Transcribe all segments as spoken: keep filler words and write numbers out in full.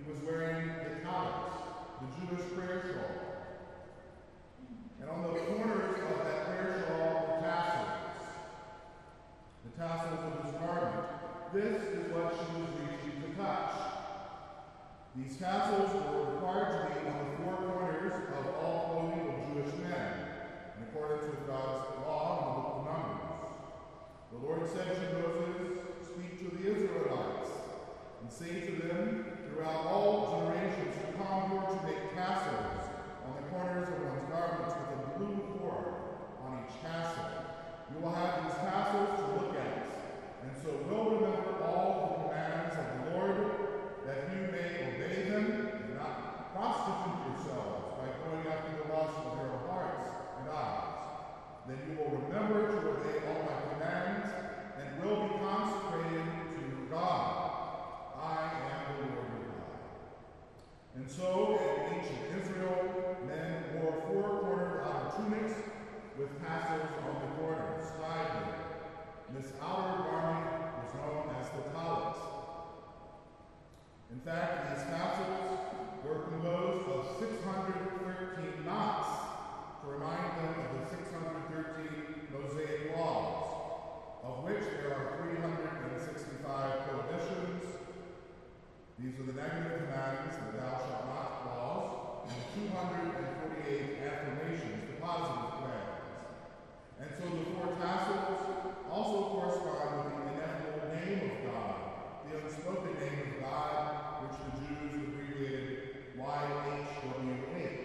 He was wearing the talit, the Jewish prayer shawl. And on the corners of that prayer shawl were tassels, the tassels of his garment. This is what she was reaching to touch. These tassels were required to be on the four corners of all clothing of Jewish men, in accordance with God's law in the book of Numbers. The Lord said to Moses, "Speak to the Israelites, and say to them, throughout all generations to come, you are to make tassels on the corners of one's garments with a blue cord on each tassel. You will have these tassels to look at, and so will remember all the commands of the Lord, that you may obey them and not prostitute yourselves by going after the lust of your hearts and eyes. Then you will remember to obey all my commands and will be consecrated to God. I am the Lord your God." And so, in ancient Israel, men wore four-cornered outer tunics with tassels on the corners, tied there. And this outer garment was known as the talit. In fact, these tassels were composed of six hundred thirteen knots to remind them of the six hundred thirteen Mosaic laws, of which there are three hundred sixty-five prohibitions. These are the negative commands, the thou shalt not laws, and two hundred forty-eight affirmations, the positive commands. And so the four tassels also correspond with the ineffable name of God, the unspoken name of God, which the Jews abbreviated Y H W H.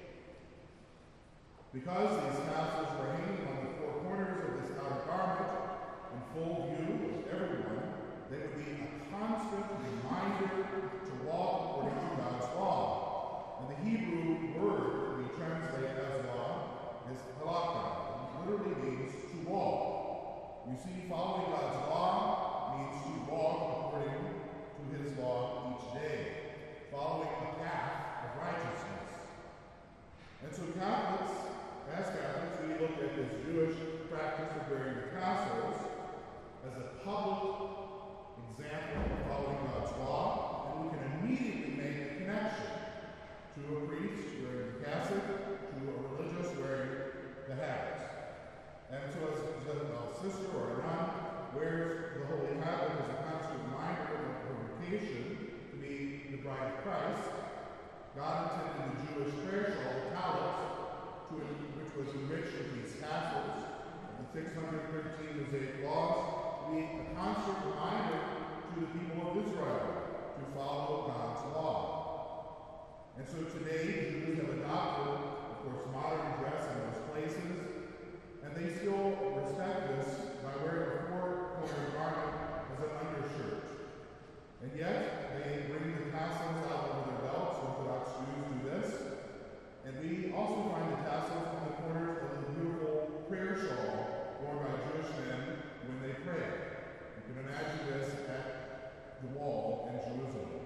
Because these tassels were hanging on the four corners of this outer garment, in full view of everyone, they would be a constant reminder to walk according to God's law. And the Hebrew word we translate as law is halakha. It literally means to walk. You see, following God's law means to walk according to his law each day, following a path of righteousness. And so Catholics, as Catholics, we look at this Jewish practice of wearing the tassels as a public example of following God's law, and we can immediately make a connection to a priest wearing the cassock, to a religious wearing the habit. And so as a sister or a nun wears the holy habit as a constant reminder of her vocation to be the bride of Christ, God intended the Jewish prayer shawl, the talit, to, which was enriched with these tassels of the six hundred thirteen Mosaic laws, to be a constant reminder to the people of Israel to follow God's law. And so today, Jews have adopted, of course, modern dress in most places, and they still respect this by wearing a four-cornered garment as an undershirt. And yet, they bring the tassels out over their belts. Orthodox Jews do this. And we also find the tassels on the corners of the beautiful prayer shawl worn by Jewish men when they pray. You can imagine this at the wall in Jerusalem.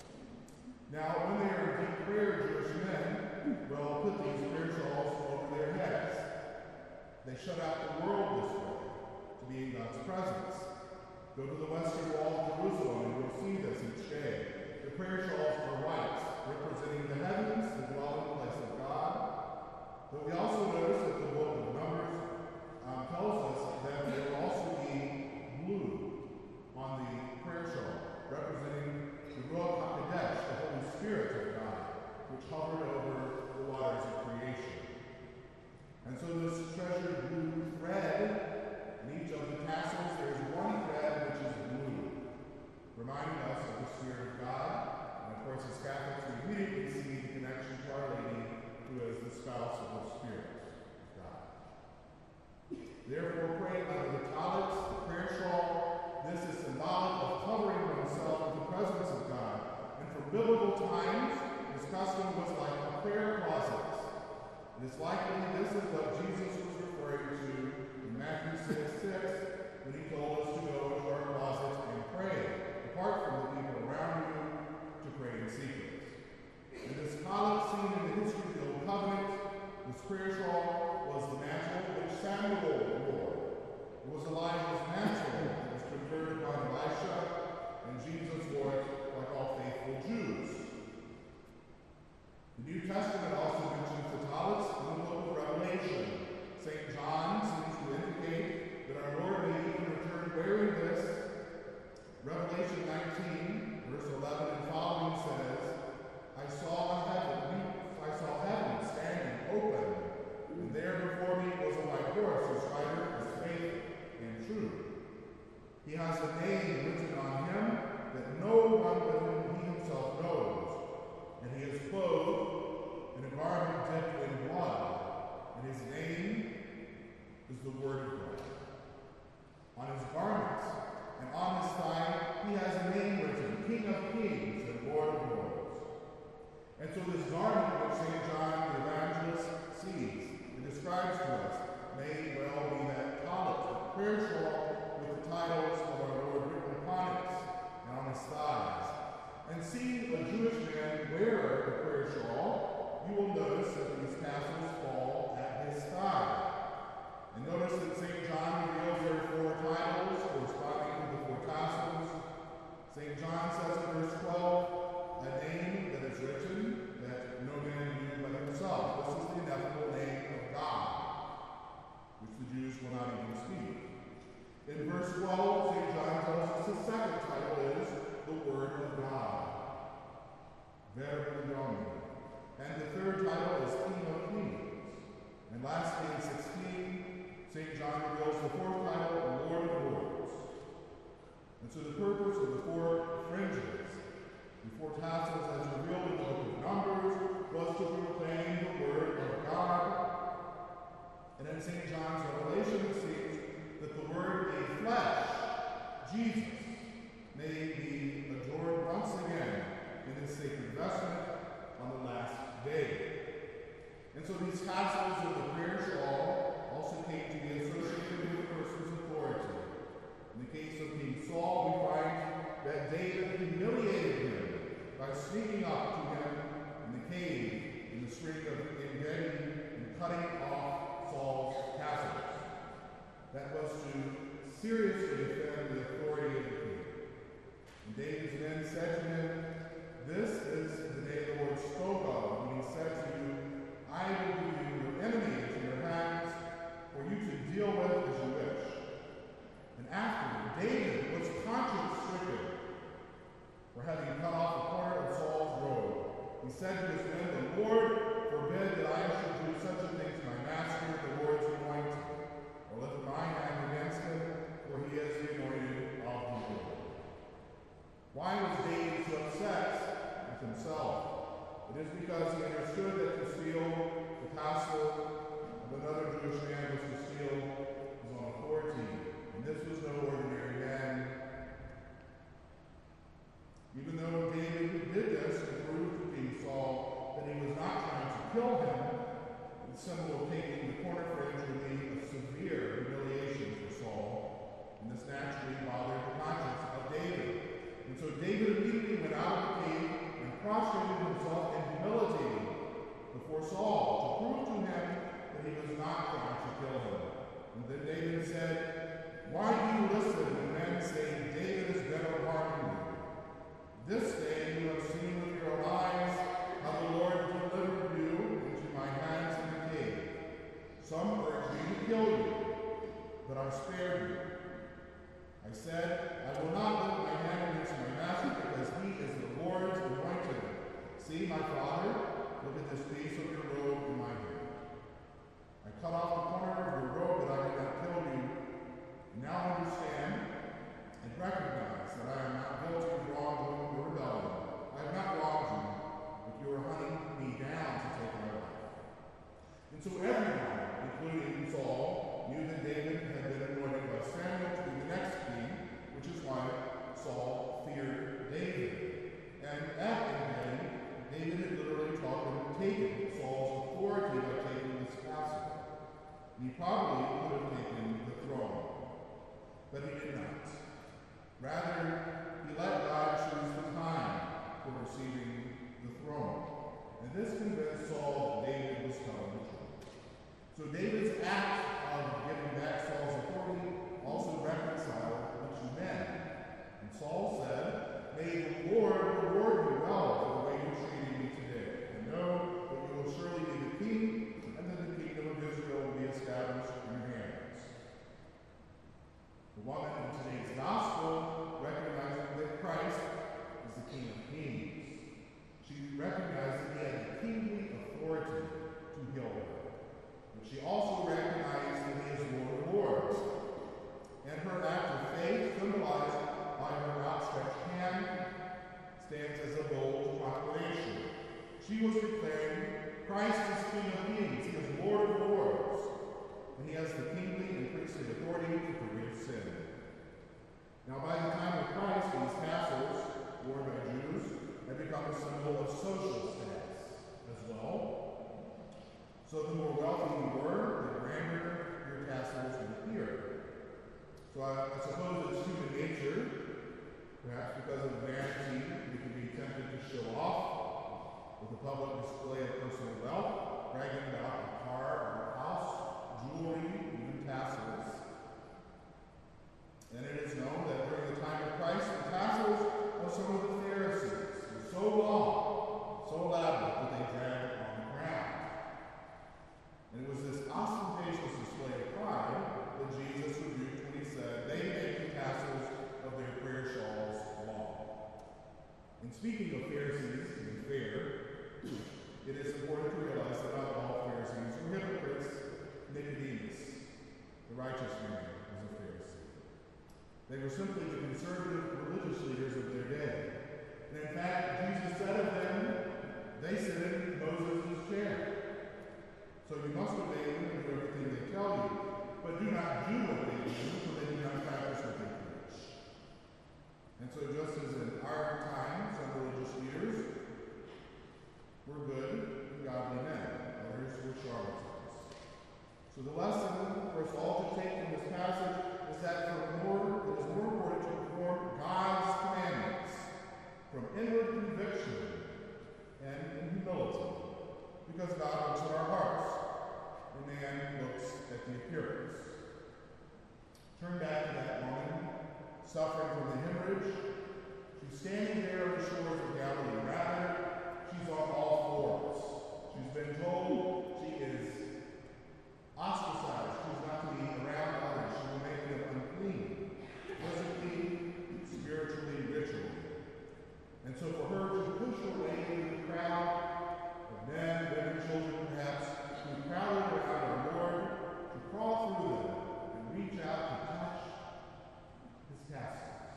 Now, when they are in deep prayer, Jewish men will put these prayer shawls over their heads. They shut out the world this way to be in God's presence. Go to the western wall of Jerusalem and you'll see this each day. The prayer shawls are white, representing the heavens, the dwelling place of God. But we also notice that the book of Numbers um, tells us that there will also be blue on the prayer shawl, representing the Ruach HaKodesh, the Holy Spirit of God, which hovered over the waters of creation. And so this treasured blue thread, in each of the tassels, there is one thread which is blue, reminding us of the Spirit of God. And of course, as Catholics, we immediately see the connection to Our Lady, who is the spouse of the Spirit of God. Therefore, pray under the talit, the prayer shawl. This is symbolic of covering oneself in the presence of God. And from biblical times, this custom was like a prayer closet. It is likely this is what Jesus was referring to in Matthew six six, when he told us to go into our closet and pray, apart from the people around you, to pray in secret. And this talit seen in the history of the Old Covenant, this prayer shawl, was the mantle which Samuel wore. It was Elijah's mantle that was converted by Elisha, and Jesus wore it like all faithful Jews. And so this garment which Saint John the Evangelist sees and describes to us may well be that tallit, the prayer shawl with the titles of our Lord written upon it and on his thighs. And seeing a Jewish man wear the prayer shawl, you will notice that these tassels fall at his thigh. And notice that Saint John reveals there are four titles corresponding to the four tassels. Saint John says in verse twelve, a name that is written that no man knew but himself. This is the ineffable name of God, which the Jews will not even speak. In verse twelve, Saint John tells us the second title is the Word of God, Verbo Domini. And the third title is King of Kings. And lastly, in sixteen, Saint John reveals the fourth title, Lord of Lords. And so the purpose of the four fringes, the four tassels as revealed in the book of Numbers, was to proclaim the Word of God. And in Saint John's Revelation, it seems that the Word made flesh, Jesus, may be adored once again in his sacred vestment on the last day. And so these tassels of the prayer shawl also came to be associated with a person's authority. In the case of King Saul, we find that David humiliated him by sneaking up to him in the cave in the spring of En-Gedi and cutting off Saul's tassels. That was to seriously defend the authority of the king. And David's men said to him, this is the day the Lord spoke of when he said to you, I will give you your enemy into your hands for you to deal with as you wish. And after, David was conscience-stricken for having cut off the corner of Saul's robe. He said to his men, the Lord forbid that I should do such a thing to my master, the Lord's anointed, or lift my hand against him, for he is the anointed of the Lord. Why was David so upset with himself? It is because he understood that to steal the tassel of another Jewish man was to steal his own authority. And this was no ordinary man. Even though David did this to prove to King Saul that he was not trying to kill him, the symbol of taking the corner fringe would be a severe humiliation for Saul, and this naturally bothered the conscience of David. And so David immediately went out of the cave and prostrated himself in humility before Saul to prove to him that he was not trying to kill him. And then David said, why do you listen when men say David is bent on harming you? This day you have seen with your own eyes how the Lord delivered you into my hands in the cave. Some urged me to kill you, but I spared you. I said, I will not lift my hand against my master because he is the Lord's anointed. See, my father, look at this piece of your robe in my hand. I cut off the corner of your robe that I did not kill you. Now understand and recognize that I am not guilty of wrongdoing or rebellion. I have not wronged you, but you are hunting me down to take my life. And so everyone, including Saul, knew that David had been anointed by Samuel to be the next king, which is why Saul feared David. And at En-Gedi, David had literally taught him to take Saul's authority by taking this castle. And he probably could have taken the throne, but he did not. Rather, he let God choose the time for receiving the throne. And this convinced Saul that David was telling the truth. So David's act of giving back Saul's authority also reconciled the two men. And Saul said, may the Lord reward you well for the way you treated me today. And know that you will surely be the king, and that the kingdom of Israel will be established in your hands. The woman in today's gospel, recognizing that Christ is the King of Kings, she recognized that he had the kingly authority to heal her. But she also recognized that he is Lord of Lords. And her act of faith, symbolized by her outstretched hand, stands as a bold proclamation. She was declaring, Christ is King of Kings, he is Lord of Lords, and he has the kingly and priestly authority to forgive sin. Now, by the time of Christ, these tassels, worn by Jews, had become a symbol of social status. So the more wealthy you were, the grander your tassels would appear. So I, I suppose it's human nature, perhaps because of vanity, we can be tempted to show off with a public display of personal wealth, bragging about a car or a house, jewelry, even tassels. And it is known that during the time of Christ, the tassels of some of the Pharisees were so long, so elaborate, that they dragged on the ground. And it was this ostentatious display of pride that Jesus rebuked when he said, they make the tassels of their prayer shawls long. And speaking of Pharisees being fair, it is important to realize that not all Pharisees were hypocrites. Nicodemus, the righteous man, was a Pharisee. They were simply the conservative religious leaders of their day. And in fact, Jesus said of them, they sit in Moses' chair. So you must obey them and do everything they tell you, but do not do what they do, for they do not practice what they preach. And so just as in our time, some religious leaders were good and godly men, others were charlatans. So the lesson for us all to take from this passage is that for more, it is more important to perform God's commandments from inward conviction and in humility, because God looks at our hearts, and man looks at the appearance. Turn back to that woman suffering from the hemorrhage. She's standing there on the shores of Galilee. Rather, she's on all fours. She's been told she is ostracized. She's not to be around others. She will make them unclean, physically, spiritually, ritually. And so for her to push her way through the crowd of men, women, children, perhaps, who crowded around our Lord, to crawl through them and reach out to touch his tassels,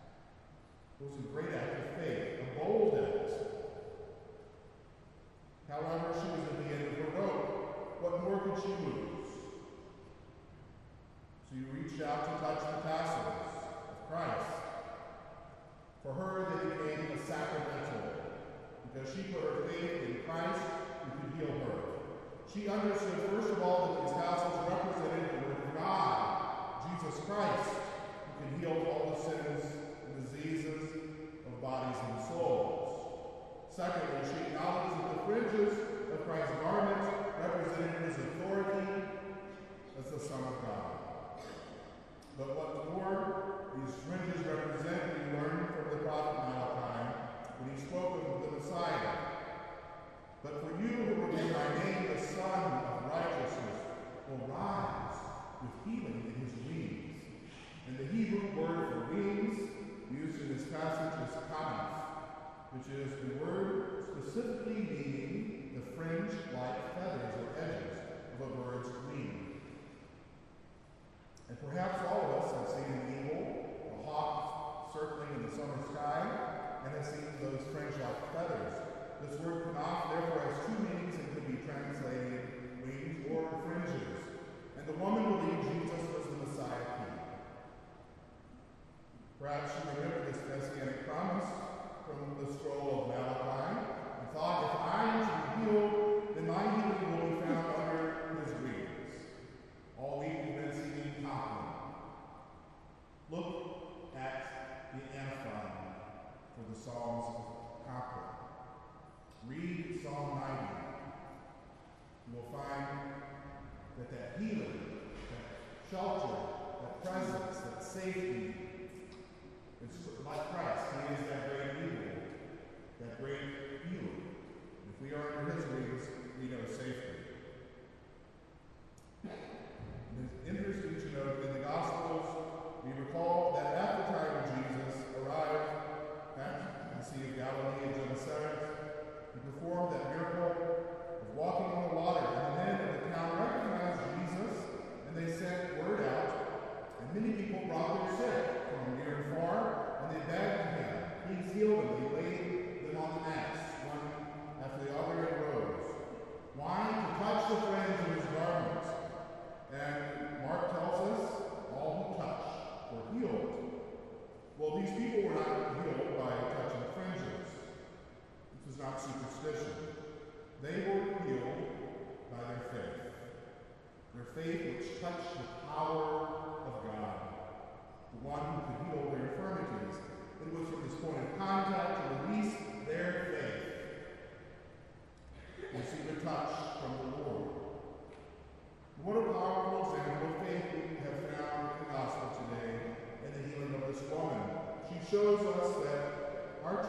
was a great act of faith, a bold act. However, she was at the end of her rope. What more could she lose? So you reached out to touch the tassels of Christ. For her, they became a sacramental, because she put her faith in Christ who could heal her. She understood, first of all, that these tassels represented the Word of God, Jesus Christ, who can heal all the sins and diseases of bodies and souls. Secondly, she acknowledged that the fringes of Christ's garments represented his authority as the Son of God. But what's more, these fringes represent, we learn from the prophet Malachi when he spoke of the Messiah. But for you who will be my name, the Son of Righteousness will rise with healing in his wings. And the Hebrew word for wings used in this passage is kanaf, which is the word specifically meaning the fringe-like feathers or edges of a bird's wing. And perhaps all of us have seen an eagle, a hawk circling in the summer sky, and have seen those fringe-like feathers. This word kanaf therefore has two meanings and could be translated wings or fringes. And the woman believed Jesus was the Messiah King. Perhaps she remembered this messianic promise from the scroll of Malachi and thought, if I am to be healed, then my healing will be found under his wings. All week we've been singing Kaplan. Look at the antiphon for the Psalms of Kaplan. Read Psalm ninety. You will find that that healing, that shelter, that presence, that safety, it's like Christ. He is that great eagle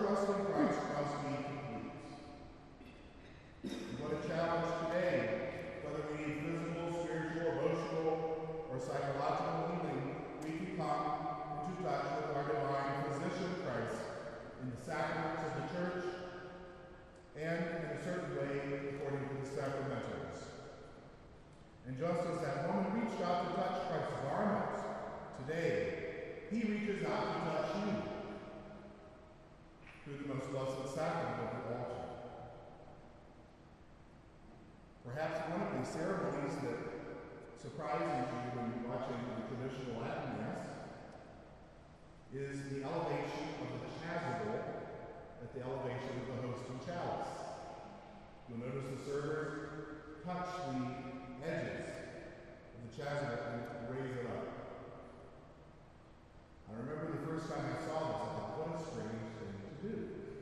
trust in Christ must be complete. And what a challenge today, whether we need physical, spiritual, emotional, or psychological healing, we can come into touch with our divine physician Christ in the sacraments of the church and in a certain way according to the sacramentals. And just as that woman reached out to touch Christ's garments, today he reaches out to touch you through the most blessed sacrament of the altar. Perhaps one of these ceremonies that surprises you when you're watching the traditional Latin Mass is the elevation of the chasuble at the elevation of the host and chalice. You'll notice the servers touch the edges of the chasuble and raise it up. I remember the first time I saw this, I thought, what a strange thing to do.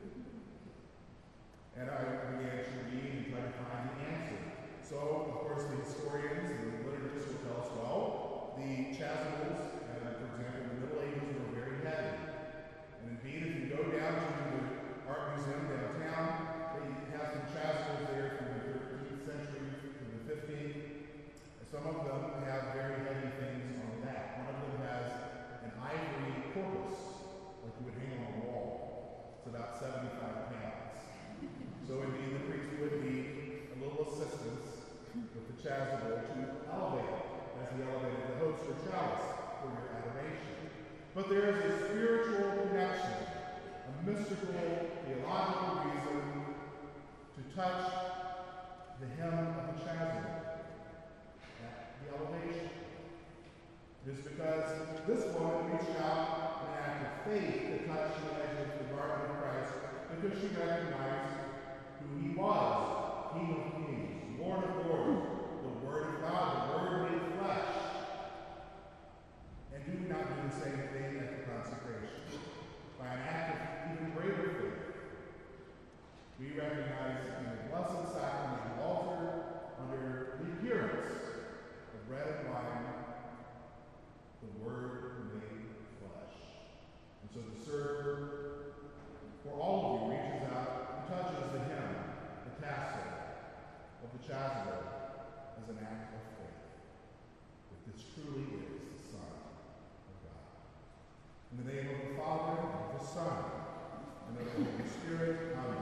And I began to read and try to find the answer. So, of course, the historians and the liturgists will tell us, well, the chasubles, uh, for example, in the Middle Ages were very heavy. And indeed, if you go down to the Art Museum downtown, they have some chasubles there from the thirteenth century to the fifteenth. Some of them have very heavy things on that. One of them has an ivory corpus, like you would hang on a wall. It's about seventy-five pounds. So indeed, the priest would need a little assistance with the chasuble to elevate it, as he elevated the host or chalice for your adoration. But there is a spiritual connection, a mystical, theological reason to touch the hem of the chasuble at the elevation. It is because this woman reached out in an act of faith to touch the edge of the garment of Christ because she recognized who he was, King of Kings, Lord of Lords, the Word of God, the Word made flesh. And do we not do the same thing at the consecration? By an act of even greater faith, we recognize in the blessed sacrament of the altar, under the appearance of bread and wine, the Word made flesh. And so the server, for all of you, reaches out and touches the hem, the tassel of the chasuble as an act of faith, that this truly is the Son of God. In the name of the Father, and of the Son, and of the Holy Spirit, amen.